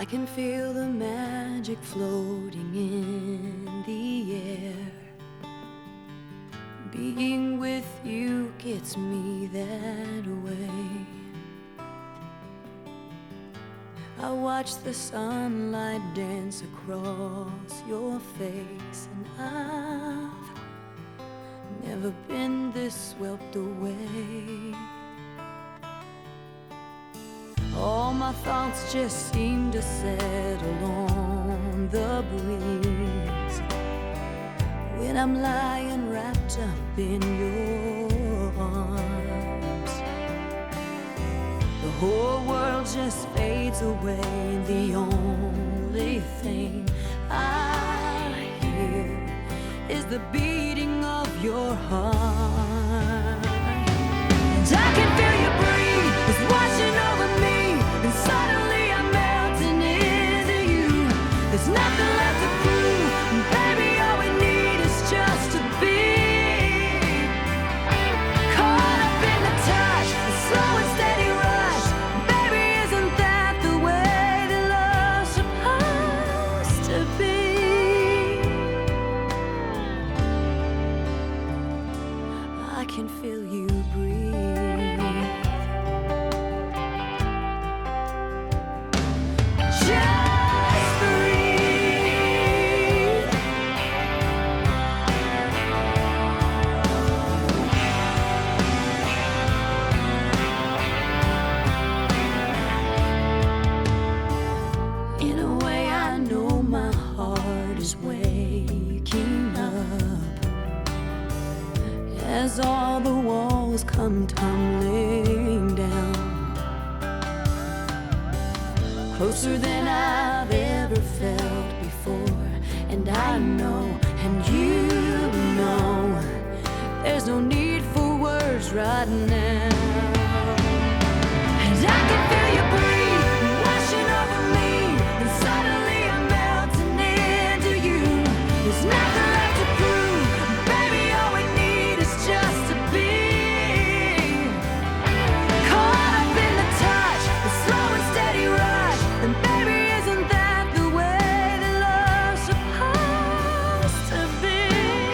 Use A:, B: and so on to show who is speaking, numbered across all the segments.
A: I can feel the magic floating in the air. Being with you gets me that way. I watch the sunlight dance across your face, and I've never been this swept away. All my thoughts just seem to settle on the breeze when I'm lying wrapped up in your arms. The whole world just fades away, and the only thing I hear is the beating of your heart. And I can feel you breathe, it's washing over me, and suddenly I'm melting into you. There's nothing left to prove, and baby, all we need is just to be caught up in the touch, the slow and steady rush. Baby, isn't that the way that love's supposed to be? I can feel you breathe. Just breathe. In a way, I know my heart is waking up as all the walls come tumbling down, closer than I've ever felt before. And I know, and you know, there's no need for words right now. And I can feel you breathe, washing over me, and suddenly I'm melting into you. There's nothing left to prove, baby, all we need is just to be caught up in the touch, the slow and steady rush. And baby, isn't that the way that love's supposed to be?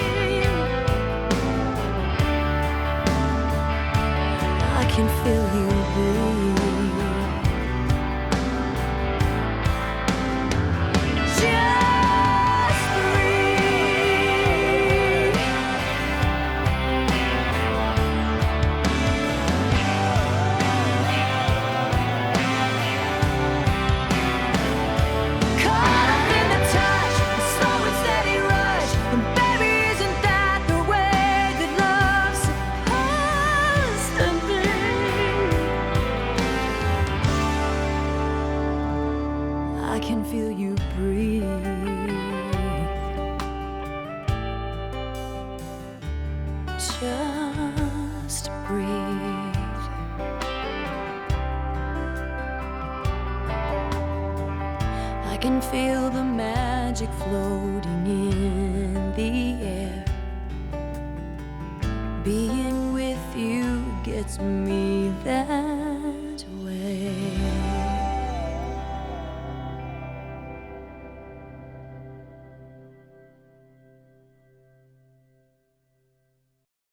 A: I can feel you breathe. Just breathe. Caught up in the touch, the slow and steady rush. And baby, isn't that the way that love's supposed to be? I can feel you breathe. Just breathe. I can feel the magic floating in the air. Being with you gets me that